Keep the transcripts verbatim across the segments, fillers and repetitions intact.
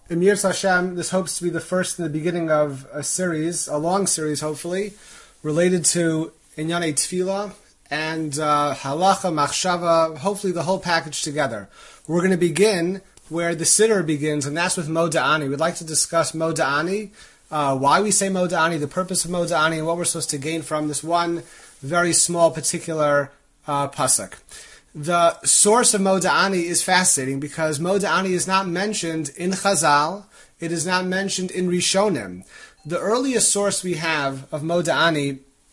Emir Hashem, this hopes to be the first in the beginning of a series, a long series hopefully, related to Inyanei Tefillah and uh, Halacha, Machshava, hopefully the whole package together. We're going to begin where the Siddur begins, and that's with Moda'ani. We'd like to discuss Moda'ani, uh, why we say Moda'ani, the purpose of Moda'ani, and what we're supposed to gain from this one very small particular uh, pasuk. The source of Moda'ani is fascinating because Moda'ani is not mentioned in Chazal, it is not mentioned in Rishonim. The earliest source we have of Moda'ani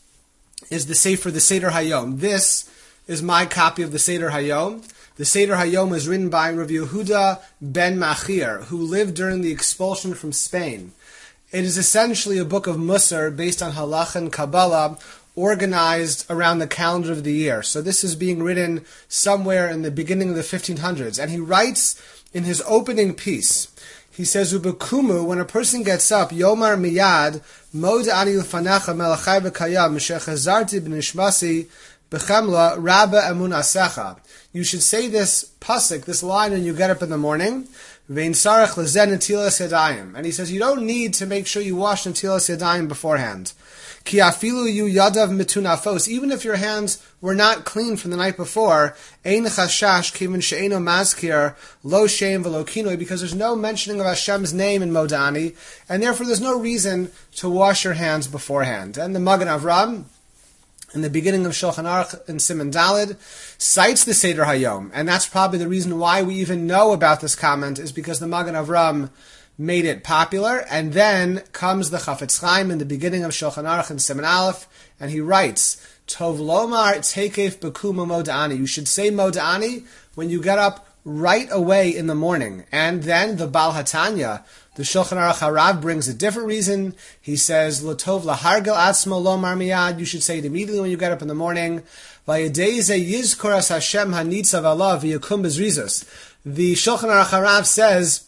is the Sefer, the Seder Hayom. This is my copy of the Seder Hayom. The Seder Hayom was written by Rav Yehuda ben Machir, who lived during the expulsion from Spain. It is essentially a book of Musar based on Halach and Kabbalah, organized around the calendar of the year. So this is being written somewhere in the beginning of the fifteen hundreds. And he writes in his opening piece, he says, Ubekumu, when a person gets up, Yomar miyad, Moda'ani l'fanecha melachai v'kayam, shechazarti b'nishmasi b'chemla rabba emun asecha. You should say this pasuk, this line, when you get up in the morning, Vein sarach lezen netilas yadayim. And he says, you don't need to make sure you wash netilas yadayim beforehand. Ki afilu yu yadav mitunafos. Even if your hands were not clean from the night before, ein chashash kivin she'eno mazkir lo shem v'lo kinoi, because there's no mentioning of Hashem's name in Moda'ani, and therefore there's no reason to wash your hands beforehand. And the Magen Avram, in the beginning of Shulchan Aruch in Siman Daled, cites the Seder Hayom, and that's probably the reason why we even know about this comment, is because the Magen Avram made it popular. And then comes the Chafetz Chaim in the beginning of Shulchan Aruch in Siman Aleph, and he writes, Tov lomar tekef bekuma Moda'ani. You should say Moda'ani when you get up right away in the morning. And then the Baal HaTanya, the Shulchan Aruch Harav, brings a different reason. He says, L'tov lahargel atzmo lomar miyad. You should say it immediately when you get up in the morning. Vayedei yizkor as Hashem hanitzav alav v'yakum bezrizus. The Shulchan Aruch Harav says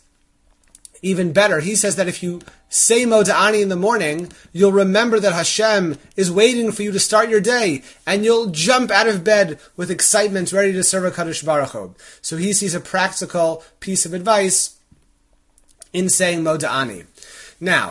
even better. He says that if you say Moda'ani in the morning, you'll remember that Hashem is waiting for you to start your day, and you'll jump out of bed with excitement, ready to serve a Kadosh Baruch Hu. So he sees a practical piece of advice in saying Moda'ani. Now,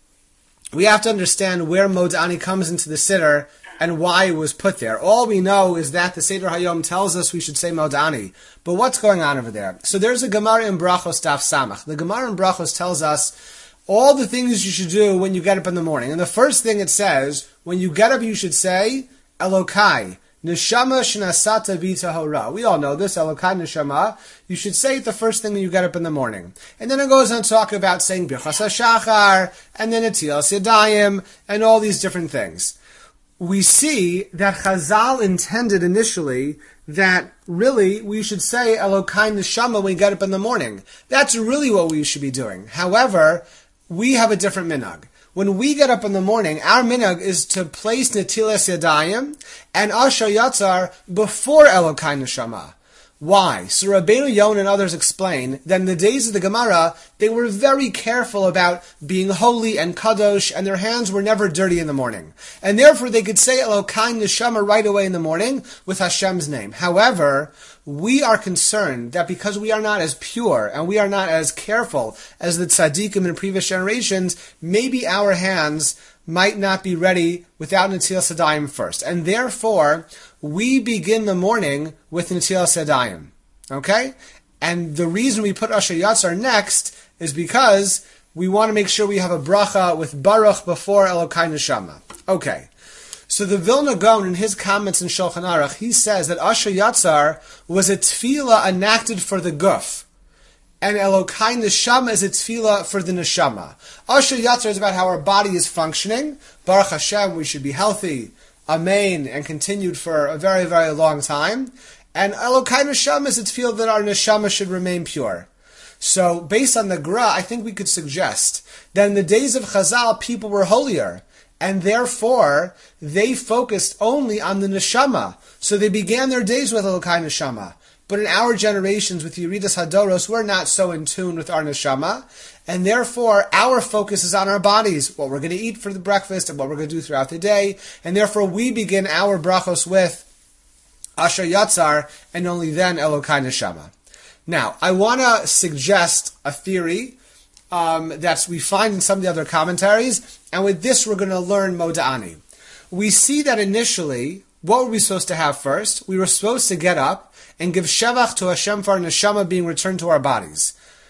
we have to understand where Moda'ani comes into the Siddur and why it was put there. All we know is that the Seder Hayom tells us we should say Moda'ani. But what's going on over there? So there's a Gemara in Brachos Daf Samach. The Gemara in Brachos tells us all the things you should do when you get up in the morning. And the first thing it says, when you get up you should say, Elokai, Neshama Shnasata Vita Hora. We all know this, Elokai Neshama. You should say it the first thing when you get up in the morning. And then it goes on to talk about saying Birchas HaShachar, and then Netilas Yadayim, and all these different things. We see that Chazal intended initially that really we should say Elokai Neshama when we get up in the morning. That's really what we should be doing. However, we have a different minhag. When we get up in the morning, our minhag is to place Netilas Yadayim and Asher Yatzar before Elokai Neshama. Why? So Rabbeinu Yon and others explain that in the days of the Gemara, they were very careful about being holy and kadosh, and their hands were never dirty in the morning. And therefore they could say Elokai Neshama right away in the morning with Hashem's name. However, we are concerned that because we are not as pure and we are not as careful as the tzaddikim in previous generations, maybe our hands might not be ready without Netilas Yadayim first. And therefore, we begin the morning with Netilas Yadayim. Okay? And the reason we put Asher Yatzar next is because we want to make sure we have a bracha with Baruch before Elokai Neshama. Okay. So the Vilna Gaon, in his comments in Shulchan Aruch, he says that Asher Yatzar was a tefillah enacted for the guf, and Elokai Neshama is a tefillah for the neshama. Asher Yatzar is about how our body is functioning. Baruch Hashem, we should be healthy, amen, and continued for a very, very long time. And Elokai Neshama is a tefillah that our neshama should remain pure. So, based on the Gra, I think we could suggest that in the days of Chazal, people were holier, and therefore they focused only on the neshama. So they began their days with Elokai Neshama. But in our generations, with Yeridas Hadoros, we're not so in tune with our neshama, and therefore our focus is on our bodies, what we're going to eat for the breakfast and what we're going to do throughout the day, and therefore we begin our brachos with Asher Yatzar, and only then Elokai Neshama. Now, I want to suggest a theory um, that we find in some of the other commentaries. And with this, we're going to learn Moda'ani. We see that initially, what were we supposed to have first? We were supposed to get up and give Shevach to Hashem for our neshama being returned to our bodies.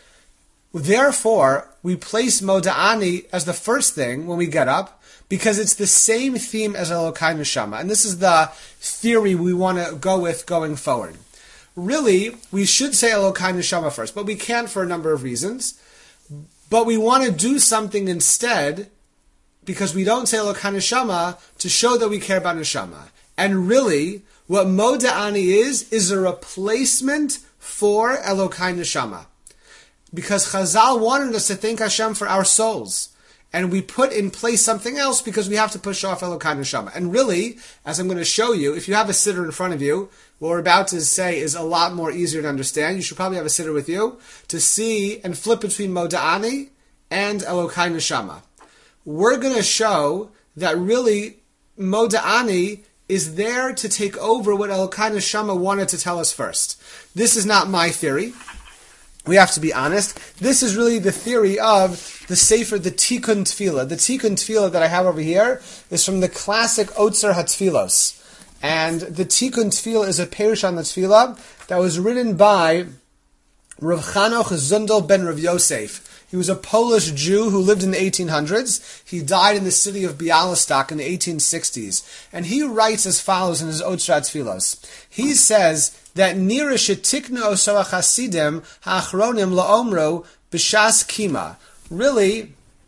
Therefore, we place Moda'ani as the first thing when we get up, because it's the same theme as Elokai Neshama. And this is the theory we want to go with going forward. Really, we should say Elokai Neshama first, but we can't for a number of reasons. But we want to do something instead, because we don't say Elokai Neshama, to show that we care about Neshama. And really, what Moda'ani is, is a replacement for Elokai Neshama. Because Chazal wanted us to thank Hashem for our souls. And we put in place something else because we have to push off Elokai Neshama. And really, as I'm going to show you, if you have a siddur in front of you, what we're about to say is a lot more easier to understand. You should probably have a siddur with you to see and flip between Moda'ani and Elokai Neshama. We're going to show that really Moda'ani is there to take over what Elokai Neshama wanted to tell us first. This is not my theory. We have to be honest. This is really the theory of the Sefer, the Tikkun Tefillah. The Tikkun Tefillah that I have over here is from the classic Otzer HaTfilos. And the Tikkun Tefillah is a perush on the Tefillah that was written by Rav Chanoch Zundel ben Rav Yosef. He was a Polish Jew who lived in the eighteen hundreds. He died in the city of Bialystok in the eighteen sixties. And he writes as follows in his Otzer HaTfilos. He says that Nira shetikna oso hasidim ha'achronim la'omro b'shas kima. Really,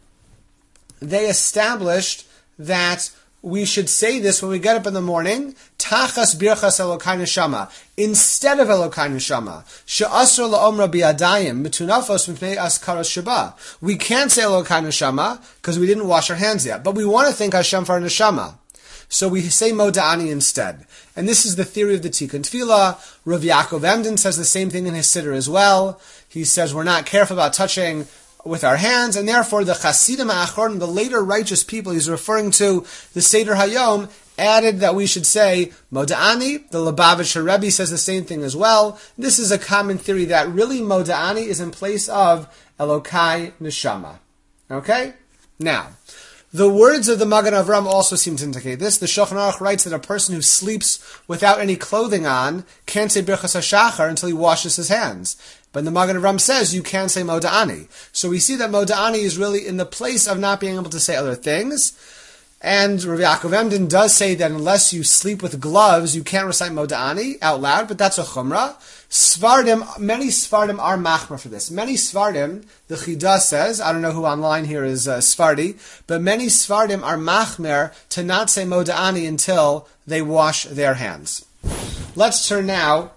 they established that we should say this when we get up in the morning, Tachas birchas Elokai Neshama, instead of Elokai Neshama. She'asr la'omra bi'adayim, mitunafos mipnei askaras sheba. We can't say Elokai Neshama because we didn't wash our hands yet, but we want to thank Hashem for our Neshama. So we say Moda'ani instead. And this is the theory of the Tikkun Tefillah. Rav Yaakov Emden says the same thing in his siddur as well. He says we're not careful about touching with our hands, and therefore the Chasidim HaAchronim, the later righteous people he's referring to, the Seder Hayom, added that we should say Moda'ani. The Lubavitcher Rebbe says the same thing as well. This is a common theory that really Moda'ani is in place of Elokai Neshama. Okay? Now, the words of the Magen Avram also seem to indicate this. The Shulchan Aruch writes that a person who sleeps without any clothing on can't say Birchas HaShachar until he washes his hands. But the Magen Avram says you can say Moda'ani. So we see that Moda'ani is really in the place of not being able to say other things. And Rav Yaakov Emden does say that unless you sleep with gloves, you can't recite Moda'ani out loud, but that's a chumrah. Svardim, many Svardim are machmer for this. Many Svardim, the Chida says, I don't know who online here is uh, Svardi, but many Svardim are machmer to not say Moda'ani until they wash their hands. Let's turn now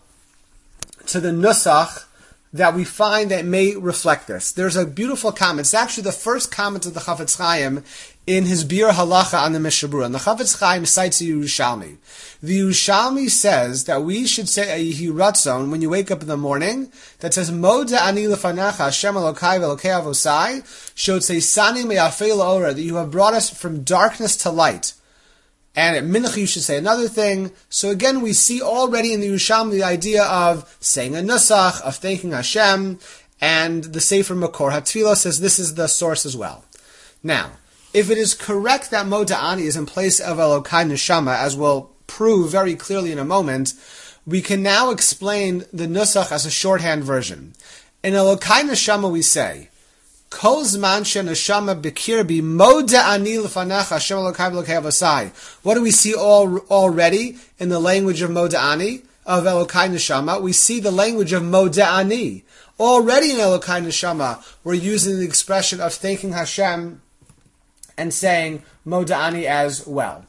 to the Nusach that we find that may reflect this. There's a beautiful comment. It's actually the first comment of the Chafetz Chaim in his Bir Halacha on the Mishnah Berurah. And the Chafetz Chaim cites the Yerushalmi. The Yerushalmi says that we should say a Yehi Ratzon when you wake up in the morning that says Moda'ani lefanecha Hashem Elokai v'Elokei Avosai shotzeisani me'afei la'ora, that you have brought us from darkness to light. And at Mincha you should say another thing. So again, we see already in the Yerushalmi the idea of saying a Nusach, of thanking Hashem, and the Sefer Makor HaTfilah says this is the source as well. Now, if it is correct that Moda'ani is in place of Elokai Neshama, as we'll prove very clearly in a moment, we can now explain the Nusach as a shorthand version. In Elokai Neshama we say, Kol zman she'neshama b'kirbi Moda'ani lefanecha Hashem Elokai v'Elokei Avosai. What do we see all, already in the language of Moda'ani, of Elokai Neshama? We see the language of Moda'ani. Already in Elokai Neshama, we're using the expression of thanking Hashem and saying Moda'ani as well.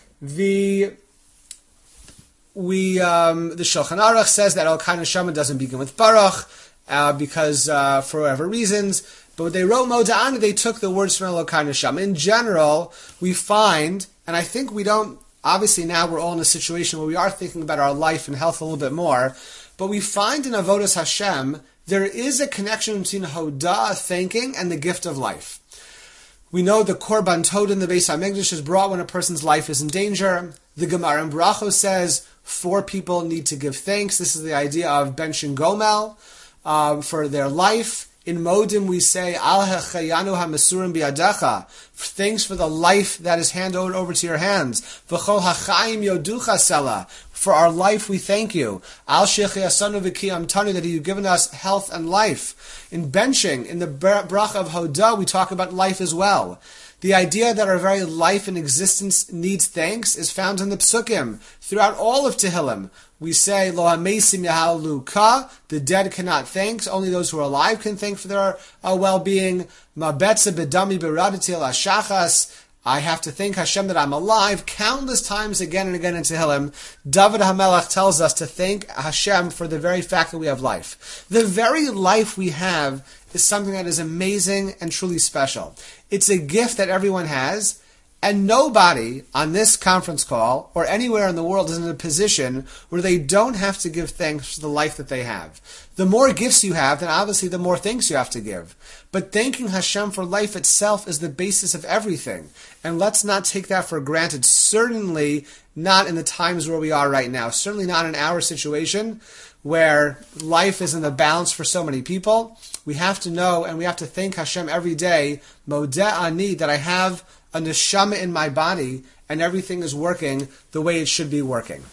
The we um, the Shulchan Aruch says that Elokai Neshama doesn't begin with Baruch uh, because uh, for whatever reasons. But when they wrote Moda'ani, they took the words from Elokai Neshama. In general, we find, and I think we don't. Obviously, now we're all in a situation where we are thinking about our life and health a little bit more. But we find in Avodas Hashem there is a connection between Hodah, thanking, and the gift of life. We know the Korban Tod in the Beis HaMikdash is brought when a person's life is in danger. The Gemara in Brachos says four people need to give thanks. This is the idea of Ben Shin Gomel uh, for their life. In Modim we say, Al hechayanu ha-mesurim bi'adecha. Thanks for the life that is handed over to your hands. V'chol ha'chaim yoducha sela. For our life we thank you. Al shechi asanu v'kiyam tanu, that you've given us health and life. In benching, in the bracha of Hodah, we talk about life as well. The idea that our very life and existence needs thanks is found in the Psukim. Throughout all of Tehillim, we say, Lo hamesim yahalu ka, the dead cannot thank, only those who are alive can thank for their uh, well-being. Ma betze bedami beradati al hashachas, I have to thank Hashem that I'm alive. Countless times again and again in Tehillim, David HaMelech tells us to thank Hashem for the very fact that we have life. The very life we have is something that is amazing and truly special. It's a gift that everyone has, and nobody on this conference call or anywhere in the world is in a position where they don't have to give thanks for the life that they have. The more gifts you have, then obviously the more thanks you have to give. But thanking Hashem for life itself is the basis of everything. And let's not take that for granted. Certainly not in the times where we are right now. Certainly not in our situation where life is in the balance for so many people. We have to know and we have to thank Hashem every day, Modeh Ani, that I have a neshama in my body and everything is working the way it should be working.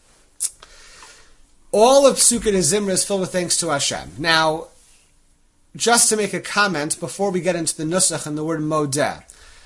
All of Sukkot Zimra is filled with thanks to Hashem. Now, just to make a comment before we get into the nusach and the word Modeh,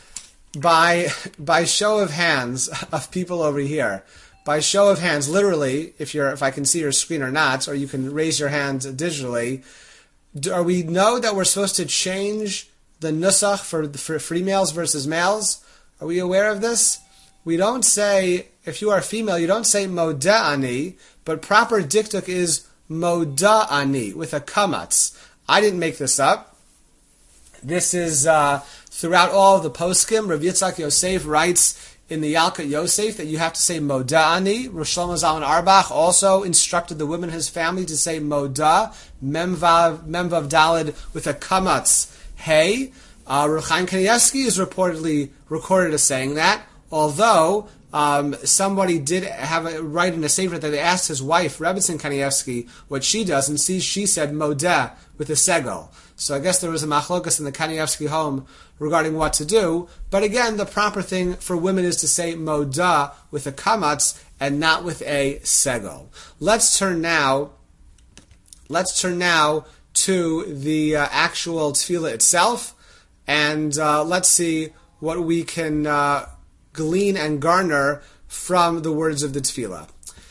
by by show of hands of people over here, by show of hands, literally, if you're if I can see your screen or not, or you can raise your hand digitally, do we know that we're supposed to change the nusach for for females versus males? Are we aware of this? We don't say, if you are female, you don't say Modeh Ani, but proper diktuk is Modah Ani with a kamatz. I didn't make this up. This is uh, throughout all of the poskim. Rav Yitzchak Yosef writes in the Yalkut Yosef that you have to say Modah Ani. Rosh Shlomo Zalman Auerbach also instructed the women in his family to say Modah, Memvav, Memvav Dalid with a kamatz. Hey, uh, Rav Chaim Kanievsky is reportedly recorded as saying that, although um, somebody did have a write in a sefer that they asked his wife, Rebbetzin Kanievsky, what she does, and see, she said Modeh with a segel. So I guess there was a machlokas in the Kanievsky home regarding what to do. But again, the proper thing for women is to say Modah with a kamatz and not with a segel. Let's turn now. Let's turn now to the uh, actual tefillah itself, and uh, let's see what we can uh, glean and garner from the words of the tefillah.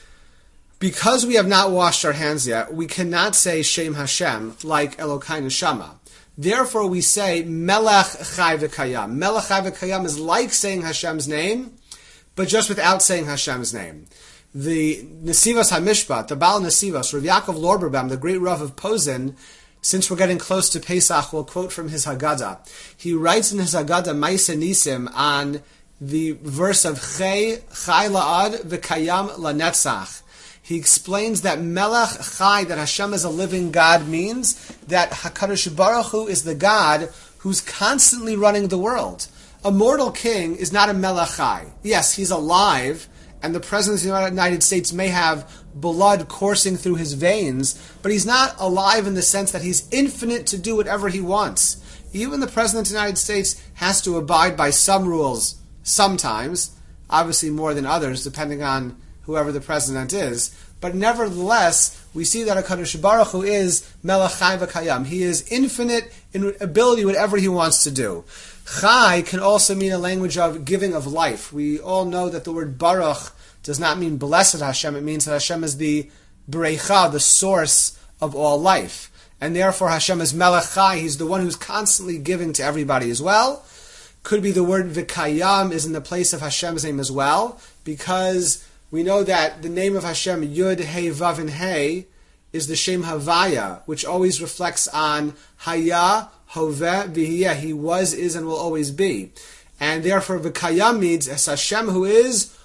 Because we have not washed our hands yet, we cannot say Shem Hashem like Elokai Neshama. Therefore, we say Melech Chai V'Kayam. Melech Chai V'Kayam is like saying Hashem's name, but just without saying Hashem's name. The Nesivos HaMishpat, the Baal Nesivos, Rav Yaakov Lorberbam, the great Rav of Posen, since we're getting close to Pesach, we'll quote from his Haggadah. He writes in his Haggadah, Maisa Nisim, on the verse of Chai, Chai La'ad V'Kayam Lanetzach. He explains that Melech Chai, that Hashem is a living God, means that HaKadosh Baruch Hu is the God who's constantly running the world. A mortal king is not a Melech Chai. Yes, he's alive, and the President of the United States may have blood coursing through his veins, but he's not alive in the sense that he's infinite to do whatever he wants. Even the President of the United States has to abide by some rules sometimes, obviously more than others, depending on whoever the president is. But nevertheless, we see that HaKadosh Baruch Hu is Melech Chai V'Kayam. He is infinite in ability, whatever he wants to do. Chai can also mean a language of giving of life. We all know that the word Baruch does not mean blessed Hashem. It means that Hashem is the Breicha, the source of all life. And therefore Hashem is Melech Chai. He's the one who's constantly giving to everybody as well. Could be the word V'Kayam is in the place of Hashem's name as well, because we know that the name of Hashem, Yud, Hey, Vav, and Hey, is the Shem Havaya, which always reflects on Haya, Hoveh, V'hiyeh. He was, is, and will always be. And therefore, V'Kayam means as Hashem who is,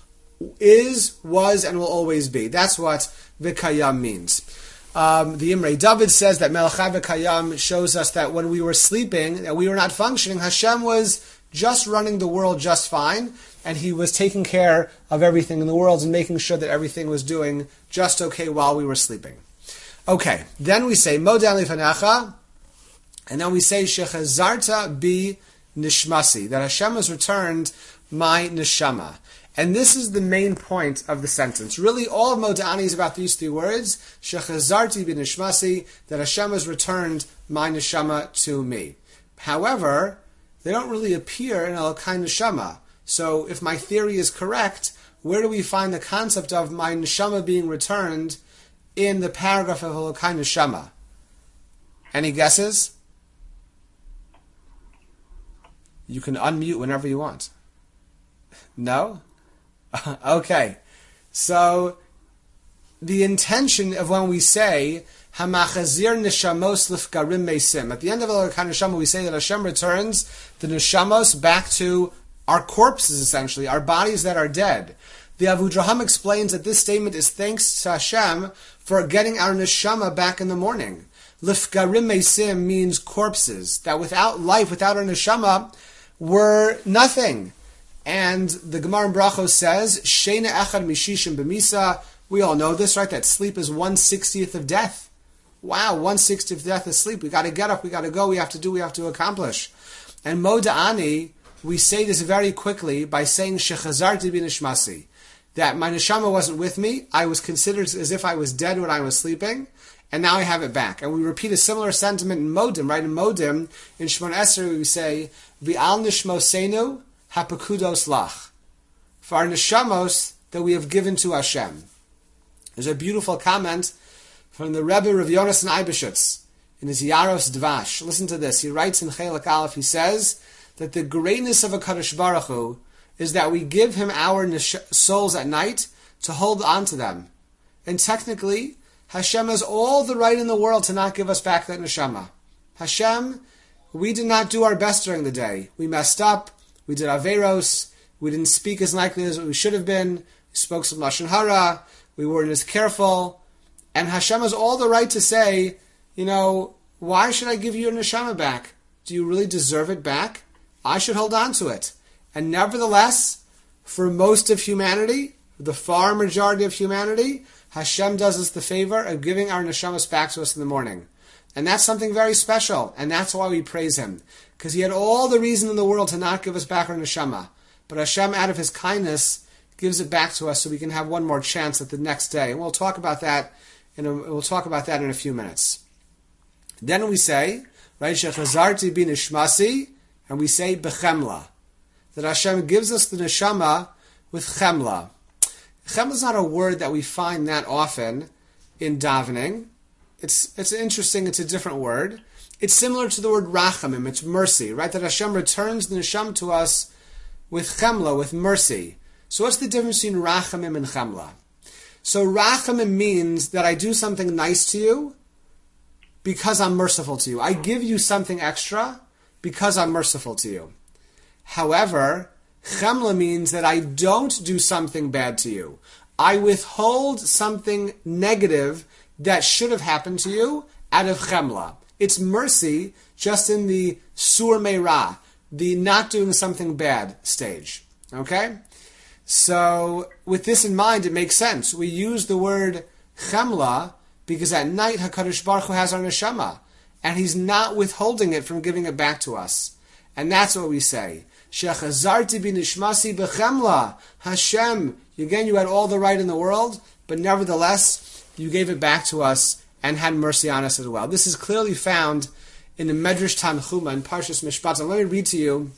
is, was, and will always be. That's what V'Kayam means. Um, the Imrei David says that Melech Chai V'Kayam shows us that when we were sleeping, that we were not functioning, Hashem was just running the world just fine, and he was taking care of everything in the world and making sure that everything was doing just okay while we were sleeping. Okay, then we say, Modeh Ani Lefanecha, And then we say, Shechazarta bi nishmasi, that Hashem has returned my neshama. And this is the main point of the sentence. Really, all of Modeh Ani is about these three words, Shechazarti bi nishmasi, that Hashem has returned my neshama to me. However, they don't really appear in Elokai neshama. So if my theory is correct, where do we find the concept of my neshama being returned in the paragraph of Elokai neshama? Any guesses? You can unmute whenever you want. No? Okay. So, the intention of when we say, Hamachazir neshamos lifkarim mesim, at the end of Elokai neshama we say that Hashem returns the neshamos back to our corpses, essentially, our bodies that are dead. The Avudraham explains that this statement is thanks to Hashem for getting our neshama back in the morning. Lifkarim mesim means corpses, that without life, without our neshama, were nothing. And the Gemara in Brachos says, Sheina echad mishishim b'misa. We all know this, right? That sleep is one sixtieth of death. Wow, one sixtieth of death is sleep. We got to get up, we got to go, we have to do, we have to accomplish. And Modeh Ani, we say this very quickly by saying Shechazarti bi nishmasi, that my neshama wasn't with me. I was considered as if I was dead when I was sleeping. And now I have it back. And we repeat a similar sentiment in Modim, right? In Modim, in Shemon Esrei, we say, V'al nishmosenu hapakudos lach. For our neshamos that we have given to Hashem. There's a beautiful comment from the Rebbe Rav Yonasan Eibeshitz in his Yaros Dvash. Listen to this. He writes in Chelek Aleph, he says that the greatness of a Kadosh Baruch Hu is that we give him our nesh- souls at night to hold on to them. And technically, Hashem has all the right in the world to not give us back that neshama. Hashem, we did not do our best during the day. We messed up. We did averos. We didn't speak as likely as we should have been. We spoke some lashon hara. We weren't as careful. And Hashem has all the right to say, you know, why should I give you your neshama back? Do you really deserve it back? I should hold on to it. And nevertheless, for most of humanity, the far majority of humanity, Hashem does us the favor of giving our neshamas back to us in the morning. And that's something very special, and that's why we praise Him. Because He had all the reason in the world to not give us back our neshama. But Hashem, out of His kindness, gives it back to us so we can have one more chance at the next day. And we'll talk about that in a, we'll talk about that in a few minutes. Then we say, right, Shechazarti bi nishmasi, and we say bechemla. That Hashem gives us the neshama with chemla. Chemla is not a word that we find that often in davening. It's it's interesting, it's a different word. It's similar to the word rachamim, it's mercy, right? That Hashem returns the neshama to us with chemla, with mercy. So what's the difference between rachamim and chemla? So rachamim means that I do something nice to you because I'm merciful to you. I give you something extra because I'm merciful to you. However, chemla means that I don't do something bad to you. I withhold something negative that should have happened to you out of chemla. It's mercy just in the sur meira, the not doing something bad stage. Okay? So, with this in mind, it makes sense. We use the word chemla because at night HaKadosh Baruch Hu has our neshama, and He's not withholding it from giving it back to us. And that's what we say. Shechazarti bi nishmasi bechemla. Hashem, again, you had all the right in the world, but nevertheless, you gave it back to us and had mercy on us as well. This is clearly found in the Medrash Tanchuma in Parshas Mishpatim. Let me read to you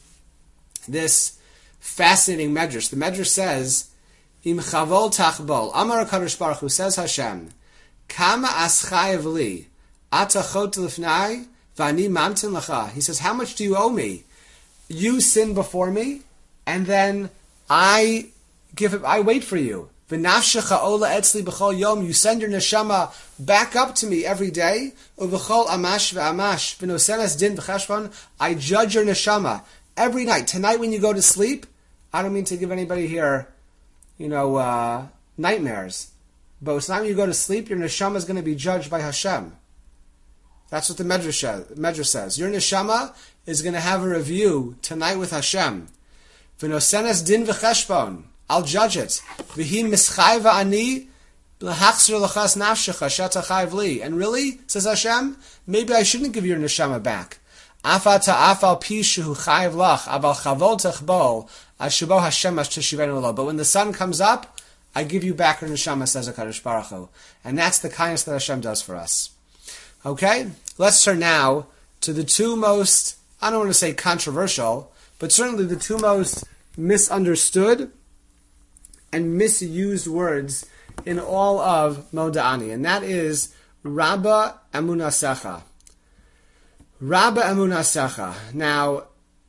this fascinating Medrash. The Medrash says, Im chavol tachbol, Amar HaKadosh Baruch Hu, says Hashem, Kama aschayev li, ata chot lifnai, v'ani mamtin lacha. He says, how much do you owe me? You sin before me, and then I give it, I wait for you. V'nafshecha ola etzli b'chol yom. You send your neshama back up to me every day. U'v'chol amash v'amash v'nosenes din v'chashvan. I judge your neshama every night. Tonight when you go to sleep, I don't mean to give anybody here, you know, uh, nightmares. But tonight when you go to sleep, your neshama is going to be judged by Hashem. That's what the Medrash, Medrash says. Your neshama is going to have a review tonight with Hashem. V'nosenes din v'cheshbon. I'll judge it. V'hi mischai v'ani And really, says Hashem, maybe I shouldn't give your neshama back. But when the sun comes up, I give you back your neshama, says HaKadosh Baruch Hu. And that's the kindness that Hashem does for us. Okay? Let's turn now to the two most, I don't want to say controversial, but certainly the two most misunderstood and misused words in all of Moda'ani, and that is Rabba Emunasecha. Rabba Emunasecha. Now,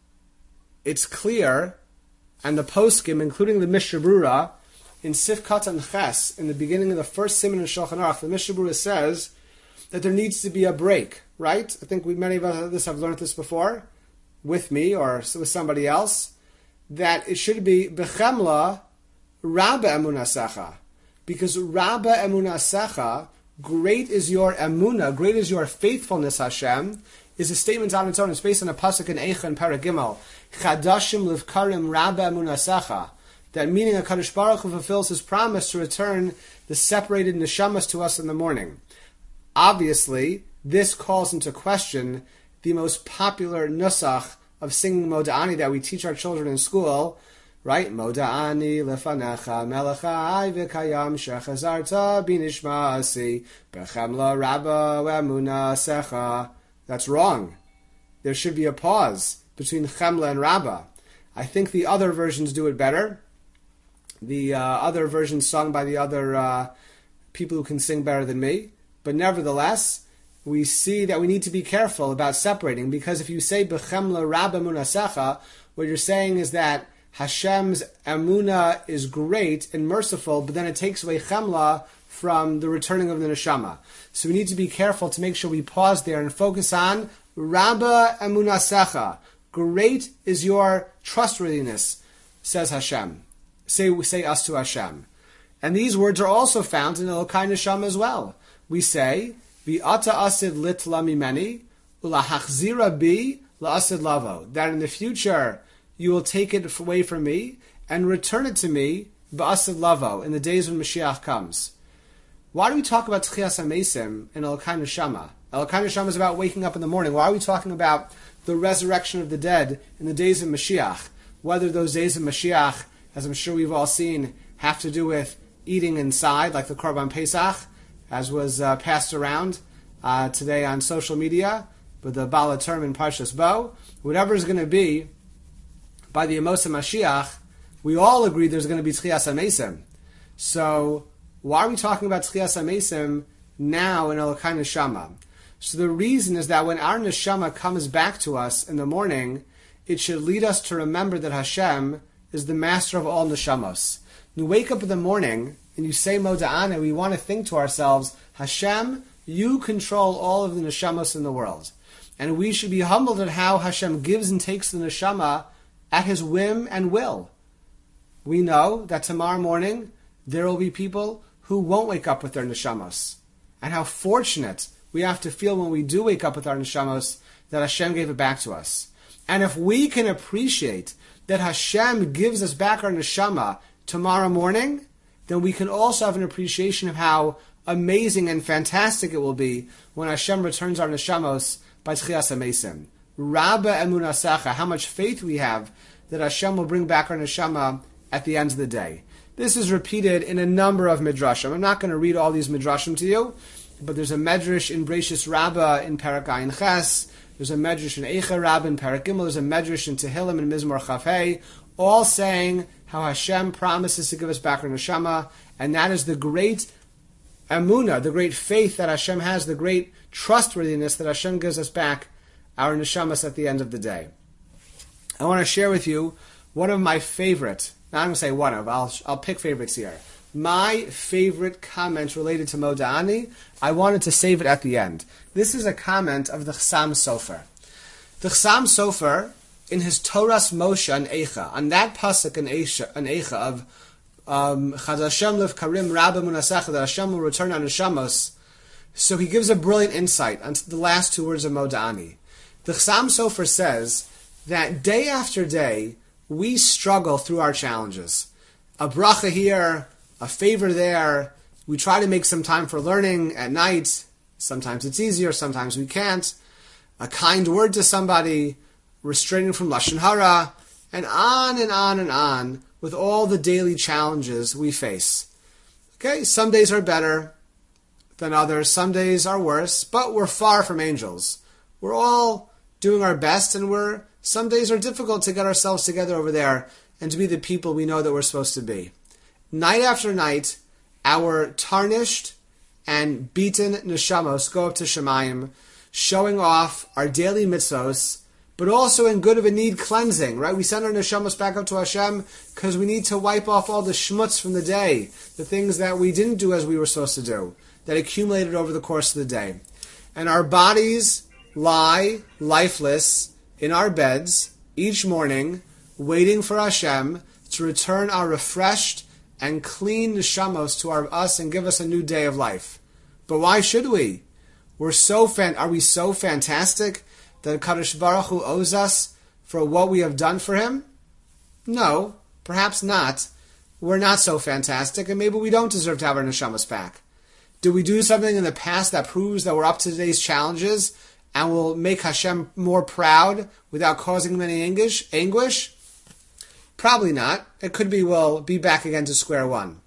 it's clear, and the poskim, including the Mishnah Brura, in Sif Katan Ches, in the beginning of the first siman of Shulchan Aruch, the Mishnah Brura says that there needs to be a break, right? I think we, many of us have learned this before, with me or with somebody else, that it should be Bechemla Rabba Emunasecha. Because Rabba Emunasecha, great is your emunah, great is your faithfulness, Hashem, is a statement on its own. It's based on a pasuk in Eicha and Paragimel. Chadashim livkarim Rabba Emunasecha. That meaning HaKadosh Baruch Hu fulfills his promise to return the separated neshamas to us in the morning. Obviously, this calls into question the most popular nusach of singing Moda'ani that we teach our children in school, right? Moda'ani lefanecha melechai v'kayam shechazarta binishmasi bechemla rabba v'emuna secha. That's wrong. There should be a pause between chemla and rabba. I think the other versions do it better. The uh, other versions sung by the other uh, people who can sing better than me. But nevertheless, we see that we need to be careful about separating, because if you say bechemla rabba emunasecha, what you're saying is that Hashem's emunah is great and merciful, but then it takes away chemla from the returning of the neshama. So we need to be careful to make sure we pause there and focus on Rabba emunasecha. Great is your trustworthiness, says Hashem. Say we say us to Hashem. And these words are also found in Elokai Neshama as well. We say, V'ata asid lit la mimeni, ulahachzira bi la'asid lavo. That in the future you will take it away from me and return it to me ba'asid lavo, in the days when Mashiach comes. Why do we talk about Tchias HaMesim in Elokai Neshama? Elokai Neshama is about waking up in the morning. Why are we talking about the resurrection of the dead in the days of Mashiach? Whether those days of Mashiach, as I'm sure we've all seen, have to do with eating inside, like the Korban Pesach, as was uh, passed around uh, today on social media, with the Bala term in Parshas Bo. Whatever is going to be, by the Amos of Mashiach, we all agree there's going to be Tchias HaMesim. So, why are we talking about Tchias HaMesim now in Elokai Neshama? So the reason is that when our Neshama comes back to us in the morning, it should lead us to remember that Hashem is the master of all Neshamos. When you wake up in the morning and you say Moda'ana, we want to think to ourselves, Hashem, you control all of the Neshamos in the world. And we should be humbled at how Hashem gives and takes the Neshama at His whim and will. We know that tomorrow morning there will be people who won't wake up with their Neshamos. And how fortunate we have to feel when we do wake up with our Neshamos that Hashem gave it back to us. And if we can appreciate that Hashem gives us back our neshama tomorrow morning, then we can also have an appreciation of how amazing and fantastic it will be when Hashem returns our neshamos by Tchias HaMesim. Rabba Emunasecha, how much faith we have that Hashem will bring back our neshama at the end of the day. This is repeated in a number of midrashim. I'm not going to read all these midrashim to you, but there's a medrash in Breishis Rabbah in Parak Ayin Ches. There's a medrash in Eicha Rabbah in Parak Gimel. There's a medrash in Tehillim and Mizmor Chaf Hei, all saying how Hashem promises to give us back our neshama, and that is the great emunah, the great faith that Hashem has, the great trustworthiness that Hashem gives us back our neshamas at the end of the day. I want to share with you one of my favorite, now I'm going to say one of, I'll, I'll pick favorites here. My favorite comment related to Moda'ani, I wanted to save it at the end. This is a comment of the Chassam Sofer. The Chassam Sofer, in his Toras Moshe and Eicha, on that pasuk in Eicha, in Eicha of um, Chad Hashem Lev Karim Rabba Munasecha, that Hashem will return on Neshamos, so he gives a brilliant insight onto the last two words of Moda'ani. The Chassam Sofer says that day after day, we struggle through our challenges. A bracha here, a favor there. We try to make some time for learning at night. Sometimes it's easier, sometimes we can't. A kind word to somebody, restraining from Lashon Hara, and on and on and on with all the daily challenges we face. Okay, some days are better than others, some days are worse, but we're far from angels. We're all doing our best, and we're some days are difficult to get ourselves together over there and to be the people we know that we're supposed to be. Night after night, our tarnished and beaten neshamos go up to Shemayim, showing off our daily mitzvos, but also in good of a need cleansing, right? We send our neshamos back up to Hashem because we need to wipe off all the schmutz from the day, the things that we didn't do as we were supposed to do, that accumulated over the course of the day. And our bodies lie lifeless in our beds each morning, waiting for Hashem to return our refreshed and clean neshamos to our, us and give us a new day of life. But why should we? We're so fan- Are we so fantastic that Kadosh Baruch Hu owes us for what we have done for Him? No, perhaps not. We're not so fantastic, and maybe we don't deserve to have our neshamos back. Did we do something in the past that proves that we're up to today's challenges and will make Hashem more proud without causing him any anguish? anguish? Probably not. It could be we'll be back again to square one.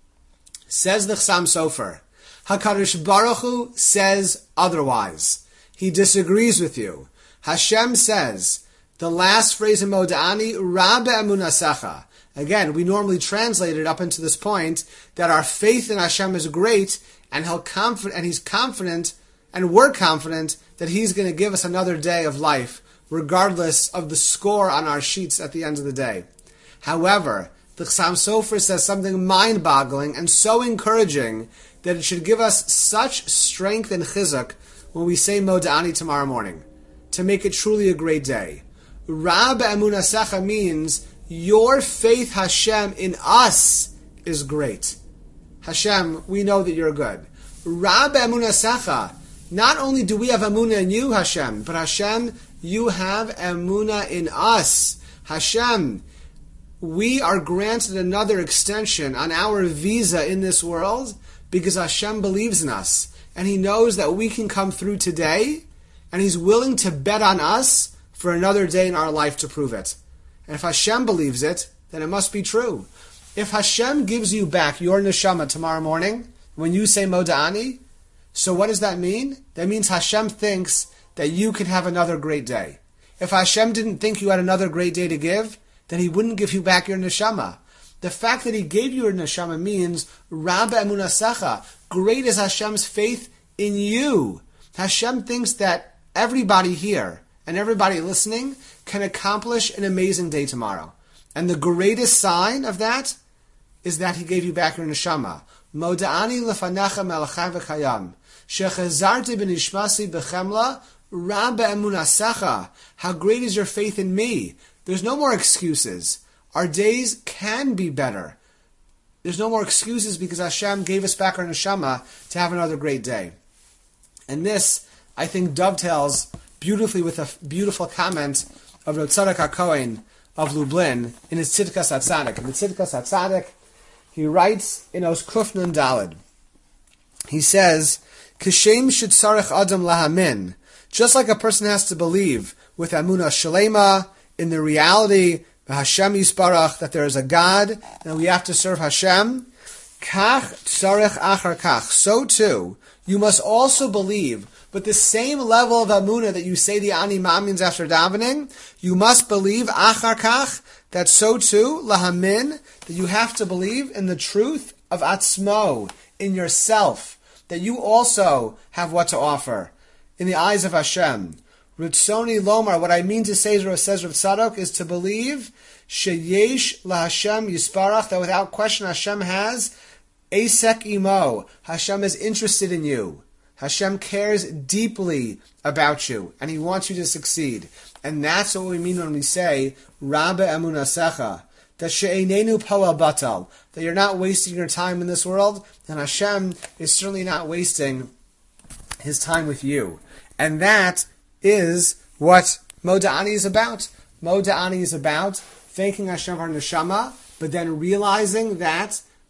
Says the Chassam Sofer, HaKadosh Baruch Hu says otherwise. He disagrees with you. Hashem says, the last phrase in Moda'ani, Ra be'emunasecha. Again, we normally translate it up until this point that our faith in Hashem is great, and he'll conf- and he's confident, and we're confident that he's going to give us another day of life, regardless of the score on our sheets at the end of the day. However, the Chassam Sofer says something mind-boggling and so encouraging that it should give us such strength and chizuk when we say Moda'ani tomorrow morning, to make it truly a great day. Ra be'emunasecha means your faith, Hashem, in us is great. Hashem, we know that you're good. Ra be'emunasecha, not only do we have emunah in you, Hashem, but Hashem, you have emunah in us. Hashem, we are granted another extension on our visa in this world because Hashem believes in us. And He knows that we can come through today, and He's willing to bet on us for another day in our life to prove it. And if Hashem believes it, then it must be true. If Hashem gives you back your neshama tomorrow morning, when you say Moda'ani, so what does that mean? That means Hashem thinks that you can have another great day. If Hashem didn't think you had another great day to give, then He wouldn't give you back your neshama. The fact that He gave you your neshama means Ra be'emunasecha. Great is Hashem's faith in you. Hashem thinks that everybody here and everybody listening can accomplish an amazing day tomorrow. And the greatest sign of that is that He gave you back your neshama. Moda'ani lefanecha melachai v'chayam. Shechazarti b'nishmasi b'chemla Ra be'emunasecha. How great is your faith in me? There's no more excuses. Our days can be better. There's no more excuses because Hashem gave us back our neshama to have another great day. And this, I think, dovetails beautifully with a beautiful comment of Rav Tzadok HaKohen of Lublin in his Tzidkas HaTzadik. In the Tzidkas HaTzadik, he writes in Os Kuf Nun Daled, he says, Kishem shetzarech adam lahamin, just like a person has to believe with Amunah Shalema in the reality Hashem Yisbarach, that there is a God and we have to serve Hashem. Kach tzarech achar kach. So too, you must also believe with the same level of amunah that you say the Ani Ma'amins after davening. You must believe achar kach, that so too lahamin, that you have to believe in the truth of atzmo, in yourself, that you also have what to offer in the eyes of Hashem. Ritzoni Lomar, what I mean to say, says Rav Tzadok, is to believe sheyesh laHashem Yisparach, that without question Hashem has Asek Imo. Hashem is interested in you. Hashem cares deeply about you, and He wants you to succeed. And that's what we mean when we say Ra be'emunasecha, that she'einenu poel batal, that you're not wasting your time in this world, and Hashem is certainly not wasting His time with you. And that is what Moda'ani is about. Moda'ani is about thanking Hashem for our neshama, but then realizing that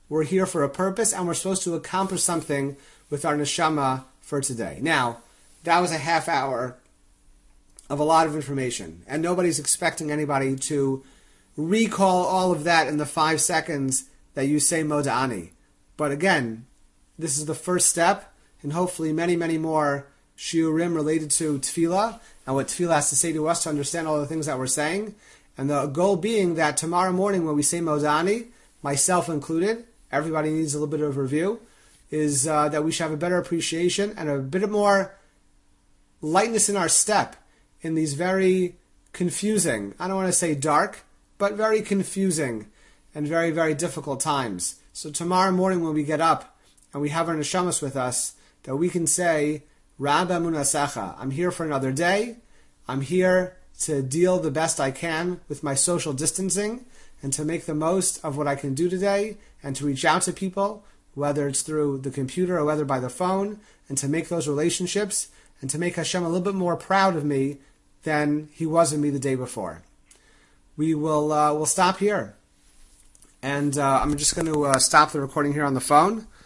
We're here for a purpose, and we're supposed to accomplish something with our neshama for today. Now, that was a half hour of a lot of information, and nobody's expecting anybody to recall all of that in the five seconds that you say Moda'ani. But again, this is the first step, and hopefully many, many more shiurim related to tefillah, and what tefillah has to say to us to understand all the things that we're saying. And the goal being that tomorrow morning when we say Moda'ani, myself included, everybody needs a little bit of review, is uh, that we should have a better appreciation and a bit more lightness in our step in these very confusing, I don't want to say dark, but very confusing and very, very difficult times. So tomorrow morning when we get up and we have our neshamas with us, that we can say, Rabba Munasecha, I'm here for another day. I'm here to deal the best I can with my social distancing and to make the most of what I can do today and to reach out to people, whether it's through the computer or whether by the phone, and to make those relationships and to make Hashem a little bit more proud of me than he was of me the day before. We will uh, we'll stop here. And uh, I'm just going to uh, stop the recording here on the phone.